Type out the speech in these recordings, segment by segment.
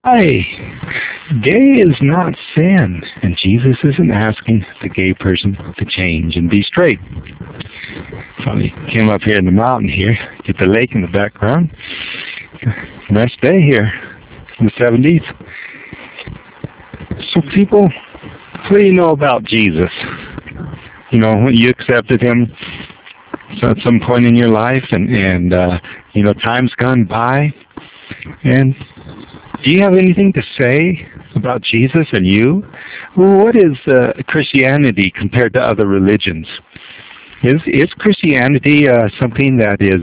Hi. Gay is not sin, and Jesus isn't asking the gay person to change and be straight. Finally came up here in the mountain here, get the lake in the background. Nice day here in the 70s. So people, what do you know about Jesus? You know, when you accepted him at some point in your life, and you know, time's gone by, and do you have anything to say about Jesus and you? Well, what is Christianity compared to other religions? Is Christianity something that is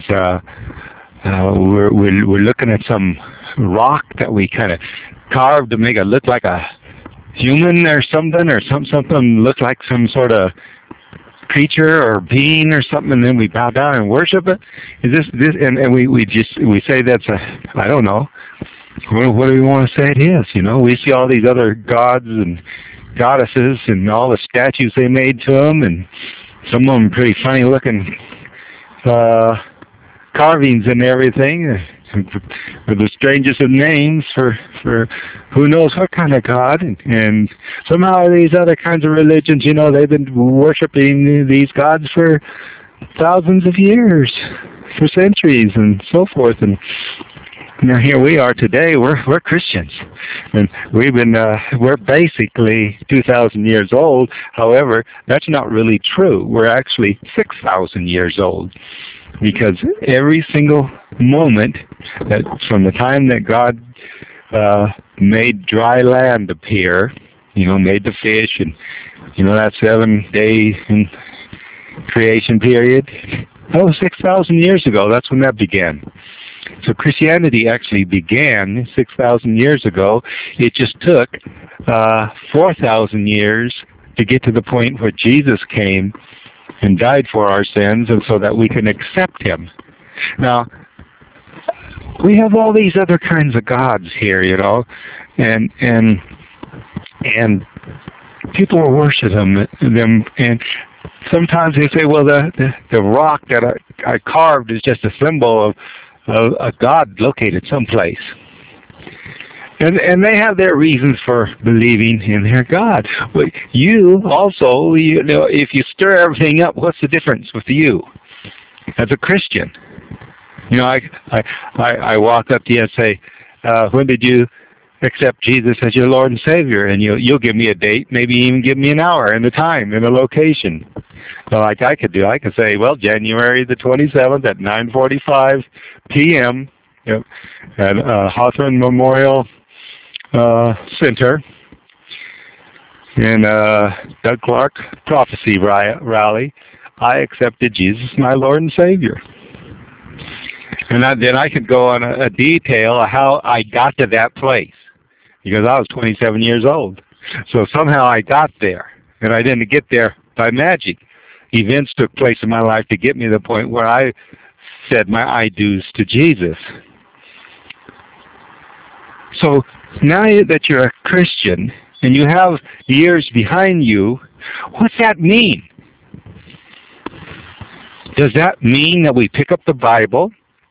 we're looking at some rock that we kind of carved to make it look like a human or something look like some sort of creature or being or something, and then we bow down and worship it? Is this and we say that's I don't know. What do we want to say it is? You know, we see all these other gods and goddesses and all the statues they made to them, and some of them pretty funny looking carvings and everything, with the strangest of names for who knows what kind of god. And somehow these other kinds of religions, you know, they've been worshiping these gods for thousands of years, for centuries, and so forth. And now here we are today. We're Christians, and we're basically 2,000 years old. However, that's not really true. We're actually 6,000 years old, because every single moment that from the time that God made dry land appear, you know, made the fish, and you know that 7-day creation period, that was 6,000 years ago. That's when that began. So Christianity actually began 6,000 years ago. It just took 4,000 years to get to the point where Jesus came and died for our sins, and so that we can accept him. Now, we have all these other kinds of gods here, you know, and people worship them, and sometimes they say, well, the rock that I carved is just a symbol of a god located someplace. And they have their reasons for believing in their God. But you also, you know, if you stir everything up, what's the difference with you as a Christian? You know, I walk up to you and say, when did you accept Jesus as your Lord and Savior? And you'll give me a date, maybe even give me an hour and the time and the location. So like I could say, well, January the 27th at 9:45 p.m. At Hawthorne Memorial Center in Doug Clark Prophecy Rally, I accepted Jesus my Lord and Savior. And then I could go on a detail of how I got to that place, because I was 27 years old. So somehow I got there, and I didn't get there by magic. Events took place in my life to get me to the point where I said my I do's to Jesus. So now that you're a Christian and you have years behind you, what's that mean? Does that mean that we pick up the Bible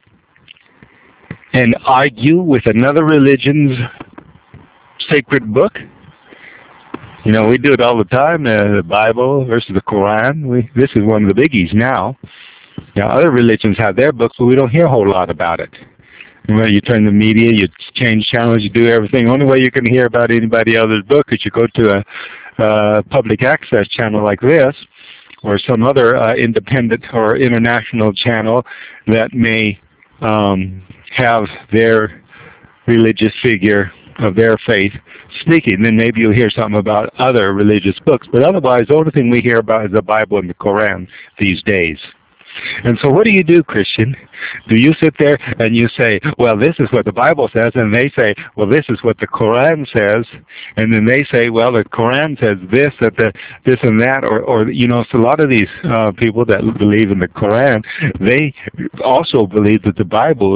and argue with another religion's sacred book? You know, we do it all the time, the Bible versus the Quran. This is one of the biggies now. Now, other religions have their books, but we don't hear a whole lot about it. Well, you turn the media, you change channels, you do everything. The only way you can hear about anybody else's book is you go to a public access channel like this, or some other independent or international channel that may have their religious figure of their faith speaking. Then maybe you'll hear something about other religious books. But otherwise, the only thing we hear about is the Bible and the Quran these days. And so what do you do, Christian? Do you sit there and you say, well, this is what the Bible says, and they say, well, this is what the Quran says, and then they say, well, the Quran says this, this and that, or you know, so a lot of these people that believe in the Quran, they also believe that the Bible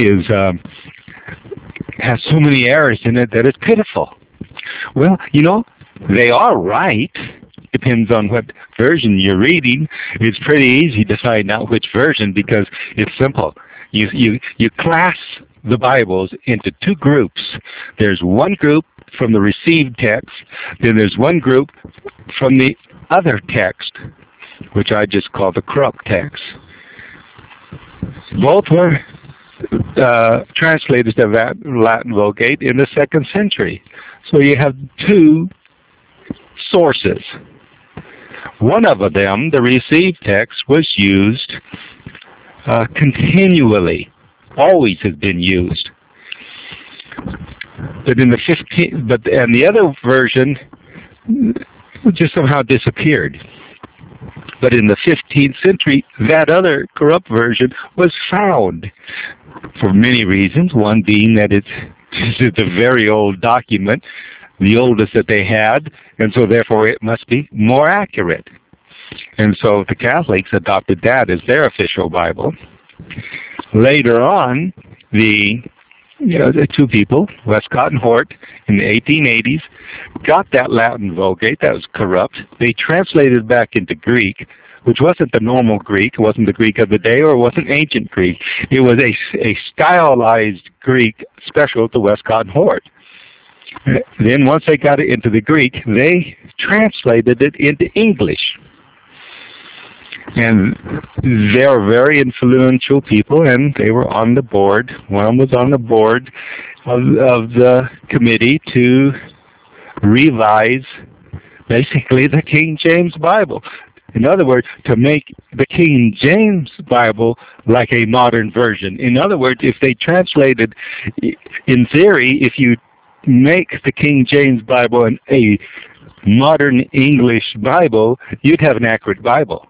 has so many errors in it that it's pitiful. Well, you know, they are right. Depends on what version you're reading. It's pretty easy to find out which version, because it's simple. You class the Bibles into two groups. There's one group from the received text, then there's one group from the other text, which I just call the corrupt text. Both were translated to Latin Vulgate in the 2nd century. So you have two sources. One of them, the received text, was used continually, always has been used. But in the and the other version just somehow disappeared. But in the 15th century, that other corrupt version was found for many reasons. One being that it's a very old document, the oldest that they had, and so therefore it must be more accurate. And so the Catholics adopted that as their official Bible. Later on, the two people, Westcott and Hort, in the 1880s, got that Latin Vulgate that was corrupt. They translated it back into Greek, which wasn't the normal Greek. It wasn't the Greek of the day, or it wasn't ancient Greek. It was a stylized Greek special to Westcott and Hort. Then once they got it into the Greek, they translated it into English. And they're very influential people, and they were on the board. One was on the board of the committee to revise basically the King James Bible. In other words, to make the King James Bible like a modern version. In other words, if they translated, in theory, if you make the King James Bible a modern English Bible, you'd have an accurate Bible.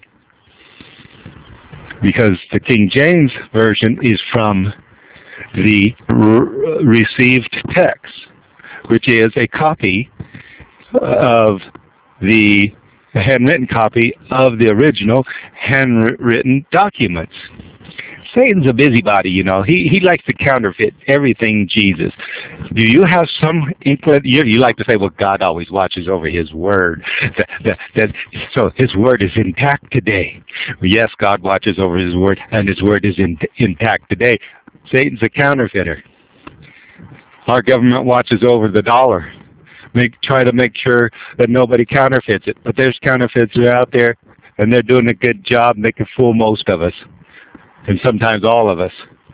Because the King James Version is from the received text, which is a copy of the handwritten copy of the original handwritten documents. Satan's a busybody, He likes to counterfeit everything Jesus. Do you have some inkling? You like to say, well, God always watches over His Word. So His Word is intact today. Yes, God watches over His Word, and His Word is intact today. Satan's a counterfeiter. Our government watches over the dollar. Try to make sure that nobody counterfeits it. But there's counterfeits out there, and they're doing a good job. They can fool most of us, and sometimes all of us.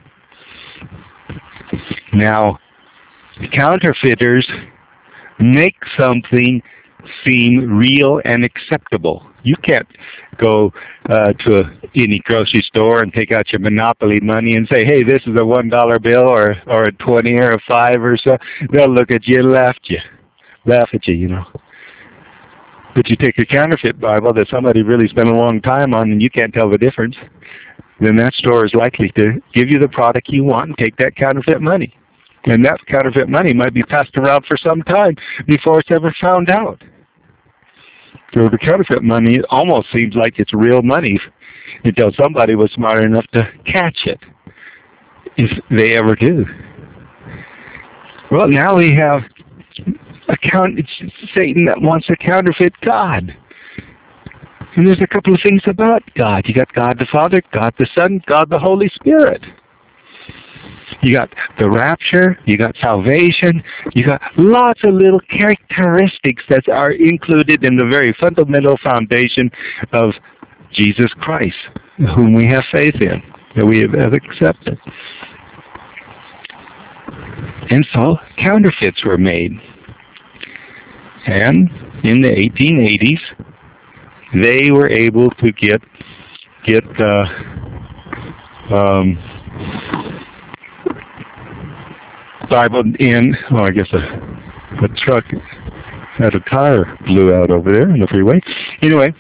Now, counterfeiters make something seem real and acceptable. You can't go to any grocery store and take out your Monopoly money and say, hey, this is a $1 bill or a 20 or a 5 or so. They'll look at you and laugh at you, But you take a counterfeit Bible that somebody really spent a long time on and you can't tell the difference, then that store is likely to give you the product you want and take that counterfeit money. And that counterfeit money might be passed around for some time before it's ever found out. So the counterfeit money almost seems like it's real money until somebody was smart enough to catch it, if they ever do. Well, now we have it's Satan that wants to counterfeit God. And there's a couple of things about God. You got God the Father, God the Son, God the Holy Spirit. You got the rapture, you got salvation, you got lots of little characteristics that are included in the very fundamental foundation of Jesus Christ, whom we have faith in, that we have accepted. And so counterfeits were made. And in the 1880s, they were able to get Bible in. Oh, I guess a truck had a tire blew out over there on the freeway. Anyway,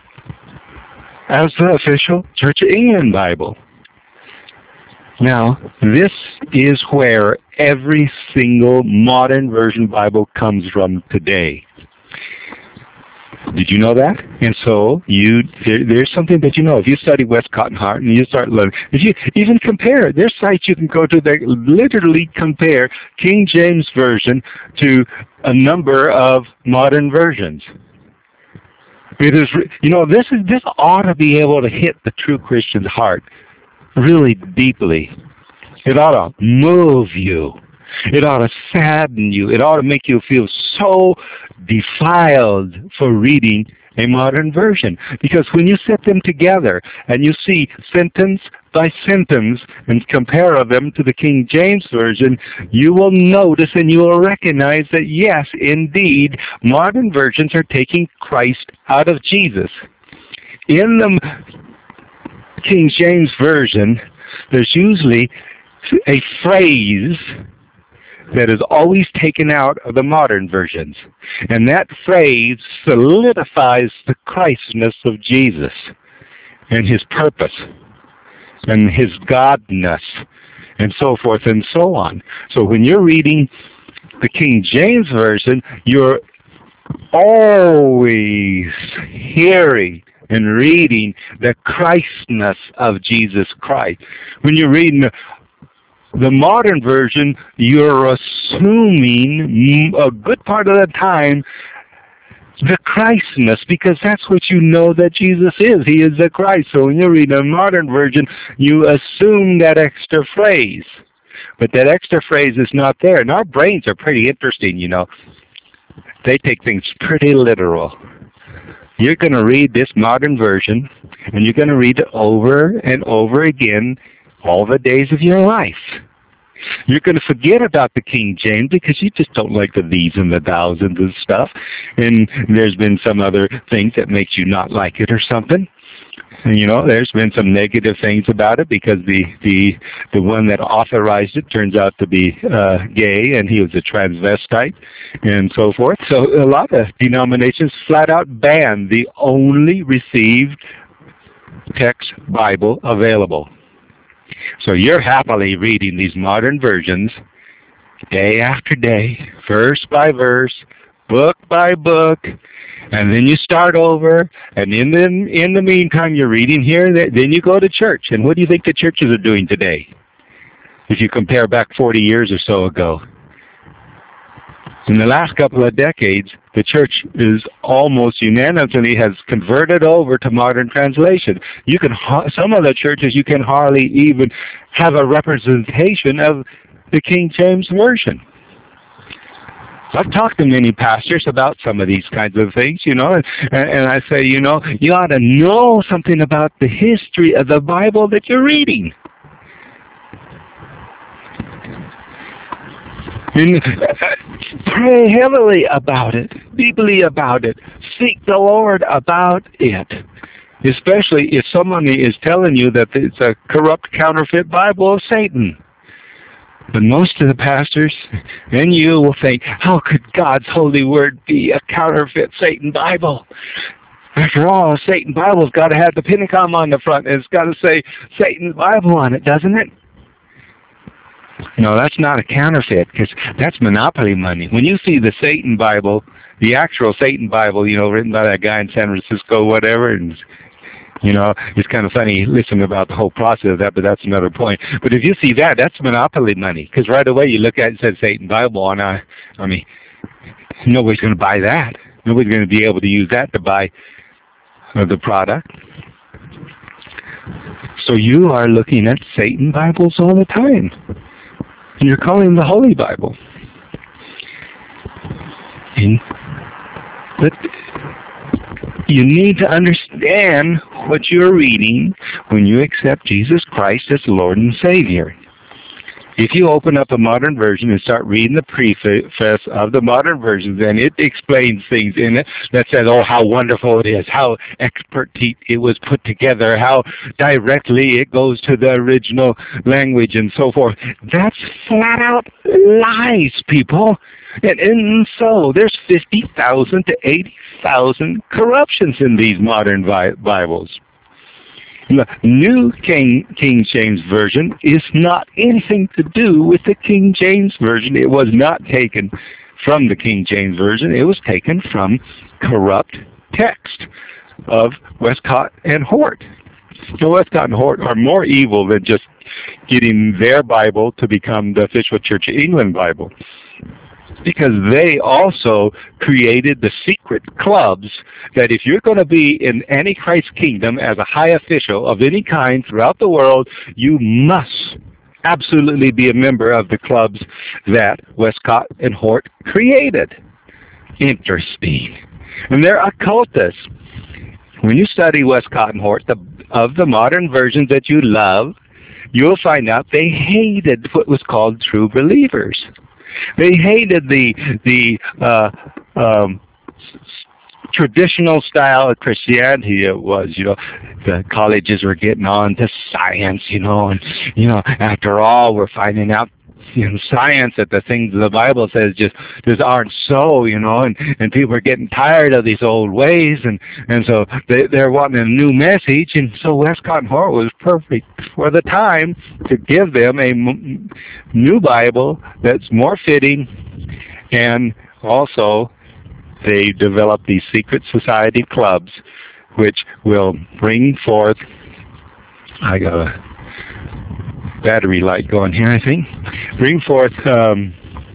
as the official Church of England Bible. Now, this is where every single modern version Bible comes from today. Did you know that? And so there's something that you know. If you study Westcott and Hort and you start learning, if you even compare, there's sites you can go to that literally compare King James Version to a number of modern versions. It is, this ought to be able to hit the true Christian's heart really deeply. It ought to move you. It ought to sadden you. It ought to make you feel so defiled for reading a modern version. Because when you set them together and you see sentence by sentence and compare them to the King James Version, you will notice and you will recognize that yes, indeed, modern versions are taking Christ out of Jesus. In the King James Version, there's usually a phrase that is always taken out of the modern versions. And that phrase solidifies the Christness of Jesus and his purpose and his godness and so forth and so on. So when you're reading the King James Version, you're always hearing and reading the Christness of Jesus Christ. When you're reading the modern version, you're assuming a good part of the time the Christness, because that's what you know that Jesus is. He is the Christ. So when you read a modern version, you assume that extra phrase. But that extra phrase is not there. And our brains are pretty interesting, you know. They take things pretty literal. You're going to read this modern version, and you're going to read it over and over again all the days of your life. You're going to forget about the King James because you just don't like the these and the thous and the stuff. And there's been some other things that makes you not like it or something. And, you know, there's been some negative things about it because the one that authorized it turns out to be gay, and he was a transvestite and so forth. So a lot of denominations flat out ban the only received text Bible available. So you're happily reading these modern versions day after day, verse by verse, book by book, and then you start over, and in the meantime you're reading here, then you go to church. And what do you think the churches are doing today? If you compare back 40 years or so ago. In the last couple of decades, the church is almost unanimously has converted over to modern translation. You can some of the churches you can hardly even have a representation of the King James Version. I've talked to many pastors about some of these kinds of things, you know, and I say, you know, you ought to know something about the history of the Bible that you're reading. And pray heavily about it, deeply about it. Seek the Lord about it. Especially if someone is telling you that it's a corrupt counterfeit Bible of Satan. But most of the pastors and you will think, how could God's holy word be a counterfeit Satan Bible? After all, a Satan Bible's got to have the Pentagon on the front, and it's got to say Satan's Bible on it, doesn't it? No, that's not a counterfeit, because that's monopoly money. When you see the Satan Bible, the actual Satan Bible, you know, written by that guy in San Francisco, whatever, and, you know, it's kind of funny listening about the whole process of that, but that's another point. But if you see that, that's monopoly money, because right away you look at it and says Satan Bible, and I mean, nobody's going to buy that. Nobody's going to be able to use that to buy the product. So you are looking at Satan Bibles all the time. And you're calling the Holy Bible. But you need to understand what you're reading when you accept Jesus Christ as Lord and Savior. If you open up a modern version and start reading the preface of the modern version, then it explains things in it that says, oh, how wonderful it is, how expertly it was put together, how directly it goes to the original language and so forth. That's flat out lies, people. And so there's 50,000 to 80,000 corruptions in these modern Bibles. The New King James Version is not anything to do with the King James Version. It was not taken from the King James Version. It was taken from corrupt text of Westcott and Hort. Now, Westcott and Hort are more evil than just getting their Bible to become the official Church of England Bible, because they also created the secret clubs that if you're going to be in Antichrist's kingdom as a high official of any kind throughout the world, you must absolutely be a member of the clubs that Westcott and Hort created. Interesting. And they're occultists. When you study Westcott and Hort, of the modern versions that you love, you'll find out they hated what was called true believers. They hated the traditional style of Christianity. It was, the colleges were getting on to science, and, after all, we're finding out in science that the things the Bible says just aren't so, and people are getting tired of these old ways, and so they're wanting a new message, and so Westcott and Hort was perfect for the time to give them a new Bible that's more fitting, and also they developed these secret society clubs which will bring forth, I got a battery light going here, I think, bring forth the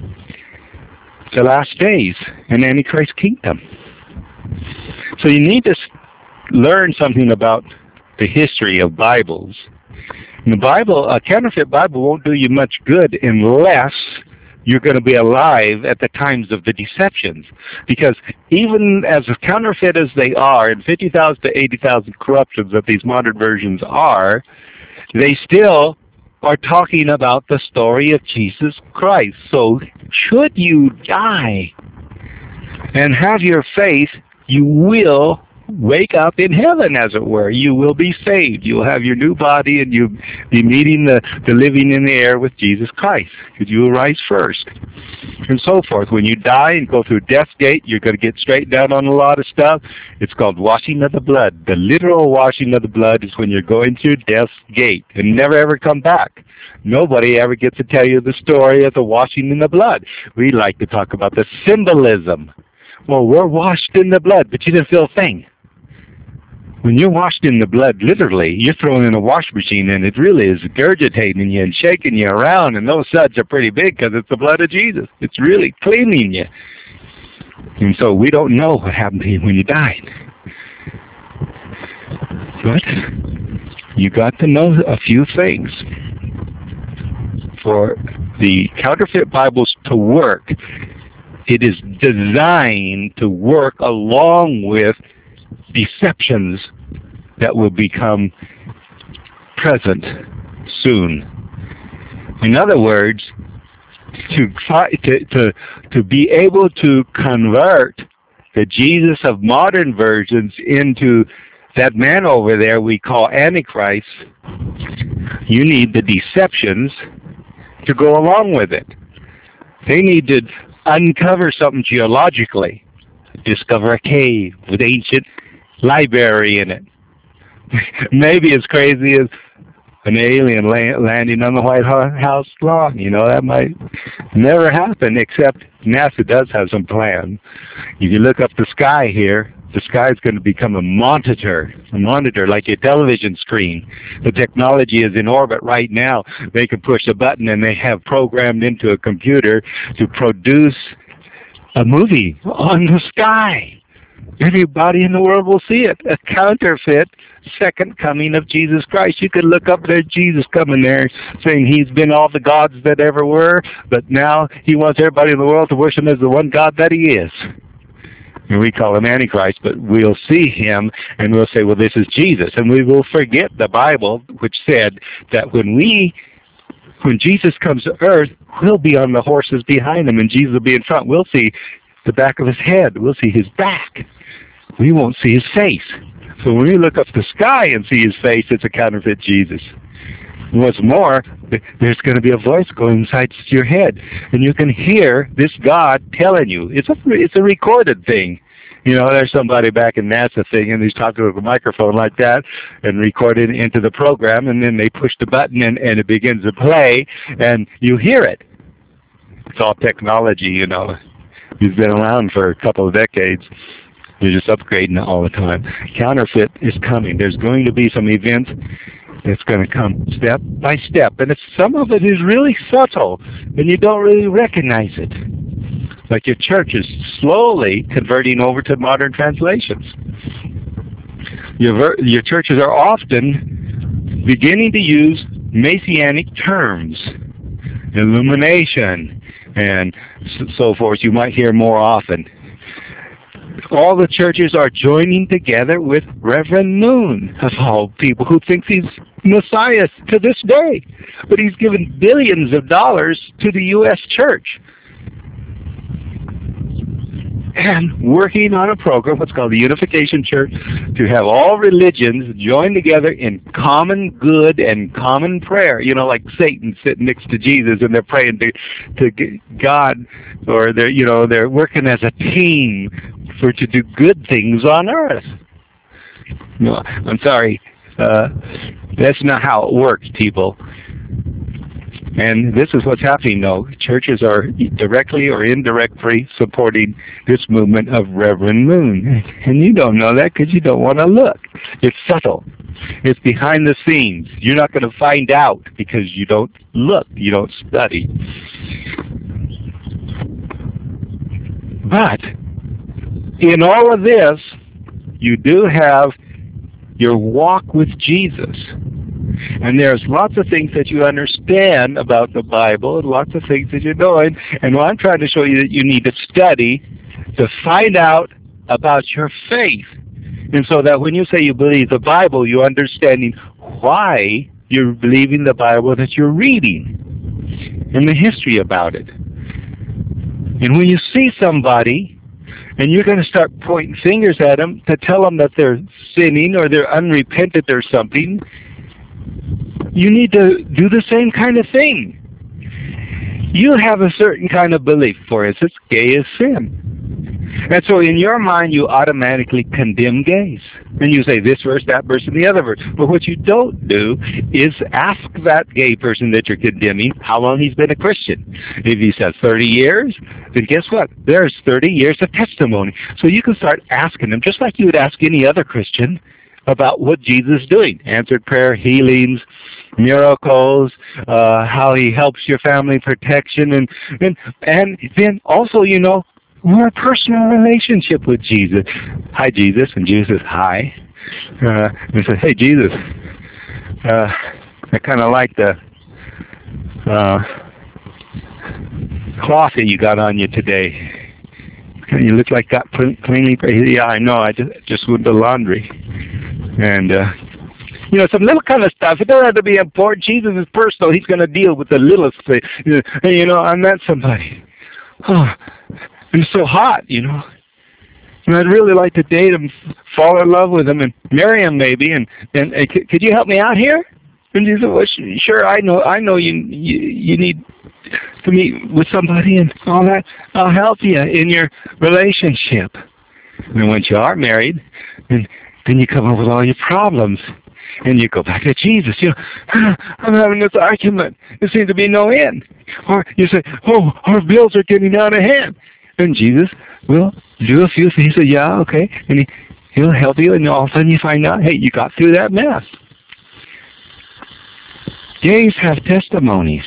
last days and Antichrist kingdom. So you need to learn something about the history of Bibles. In the Bible, a counterfeit Bible won't do you much good unless you're going to be alive at the times of the deceptions. Because even as counterfeit as they are, and 50,000 to 80,000 corruptions that these modern versions are, they still are talking about the story of Jesus Christ. So should you die and have your faith, you will wake up in heaven, as it were. You will be saved. You'll have your new body, and you'll be meeting the living in the air with Jesus Christ, because you will rise first, and so forth. When you die and go through death's gate, you're going to get straightened out on a lot of stuff. It's called washing of the blood. The literal washing of the blood is when you're going through death's gate and never ever come back. Nobody ever gets to tell you the story of the washing in the blood. We like to talk about the symbolism. Well, we're washed in the blood, but you didn't feel a thing. When you're washed in the blood, literally, you're thrown in a wash machine, and it really is regurgitating you and shaking you around, and those suds are pretty big because it's the blood of Jesus. It's really cleaning you. And so we don't know what happened to you when you died. But you got to know a few things. For the counterfeit Bibles to work, it is designed to work along with deceptions that will become present soon. In other words, to be able to convert the Jesus of modern versions into that man over there we call Antichrist, you need the deceptions to go along with it. They need to uncover something geologically, discover a cave with ancient library in it. Maybe as crazy as an alien landing on the White House lawn. That might never happen, except NASA does have some plans. If you look up the sky here, the sky is going to become a monitor like a television screen. The technology is in orbit right now. They can push a button and they have programmed into a computer to produce a movie on the sky. Everybody in the world will see it. A counterfeit second coming of Jesus Christ. You could look up there, Jesus coming there saying he's been all the gods that ever were, but now he wants everybody in the world to worship him as the one God that he is. And we call him Antichrist, but we'll see him and we'll say, well, this is Jesus. And we will forget the Bible, which said that when Jesus comes to earth, we'll be on the horses behind him and Jesus will be in front. We'll see the back of his head. We'll see his back. We won't see his face. So when we look up the sky and see his face, it's a counterfeit Jesus. And what's more, there's going to be a voice going inside your head, and you can hear this God telling you. It's a recorded thing. There's somebody back in NASA thing, and he's talking with a microphone like that and recorded into the program, and then they push the button, and it begins to play, and you hear it. It's all technology, It's been around for a couple of decades. They're just upgrading it all the time. Counterfeit is coming. There's going to be some events that's going to come step by step. And some of it is really subtle, and you don't really recognize it. Like your church is slowly converting over to modern translations. Your churches are often beginning to use Messianic terms, illumination, and so forth. You might hear more often. All the churches are joining together with Reverend Moon, of all people, who thinks he's Messiah to this day. But he's given billions of dollars to the U.S. church. And working on a program, what's called the Unification Church, to have all religions join together in common good and common prayer. You know, like Satan sitting next to Jesus and they're praying to God, or they're working as a team to do good things on earth. No, I'm sorry. That's not how it works, people. And this is what's happening, though. Churches are directly or indirectly supporting this movement of Reverend Moon. And you don't know that because you don't want to look. It's subtle. It's behind the scenes. You're not going to find out because you don't look. You don't study. But in all of this, you do have your walk with Jesus. And there's lots of things that you understand about the Bible and lots of things that you're doing. And what I'm trying to show you that you need to study to find out about your faith. And so that when you say you believe the Bible, you're understanding why you're believing the Bible that you're reading and the history about it. And when you see somebody and you're going to start pointing fingers at them to tell them that they're sinning or they're unrepentant or something, you need to do the same kind of thing. You have a certain kind of belief. For instance, gay is sin. And so in your mind, you automatically condemn gays. And you say this verse, that verse, and the other verse. But what you don't do is ask that gay person that you're condemning how long he's been a Christian. If he says 30 years, then guess what? There's 30 years of testimony. So you can start asking them, just like you would ask any other Christian, about what Jesus is doing. Answered prayer, healings, miracles, how he helps your family, protection, and then also, you know, more personal relationship with Jesus. Hi, Jesus. And Jesus says, hi. And says, hey, Jesus, I kind of like the cloth that you got on you today. You look like got cleanly. Yeah, I know. I just went to laundry. And, you know, some little kind of stuff. It doesn't have to be important. Jesus is personal. He's going to deal with the littlest thing. You know, I met somebody. Oh, and it's so hot, you know. And I'd really like to date him, fall in love with him, and marry him maybe. And could you help me out here? And he said, well, sure, I know you need to meet with somebody and all that. I'll help you in your relationship. And then once you are married, then you come up with all your problems. And you go back to Jesus. You know, I'm having this argument. There seems to be no end. Or you say, oh, our bills are getting out of hand. And Jesus will do a few things. He said, yeah, okay. And he'll help you. And all of a sudden you find out, hey, you got through that mess. Gays have testimonies.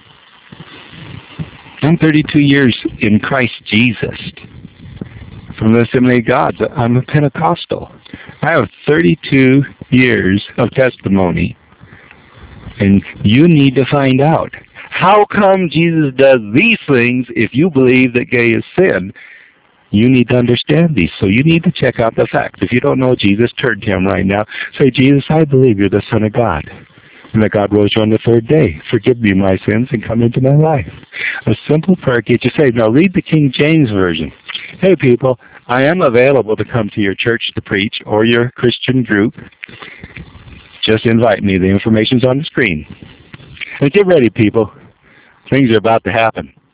I'm 32 years in Christ Jesus. From the Assembly of God. I'm a Pentecostal. I have 32 years of testimony. And you need to find out. How come Jesus does these things if you believe that gay is sin? You need to understand these. So you need to check out the facts. If you don't know Jesus, turn to him right now. Say, Jesus, I believe you're the Son of God. And that God rose you on the third day. Forgive me my sins and come into my life. A simple prayer gets you saved. Now read the King James Version. Hey people, I am available to come to your church to preach or your Christian group. Just invite me. The information's on the screen. And get ready, people. Things are about to happen.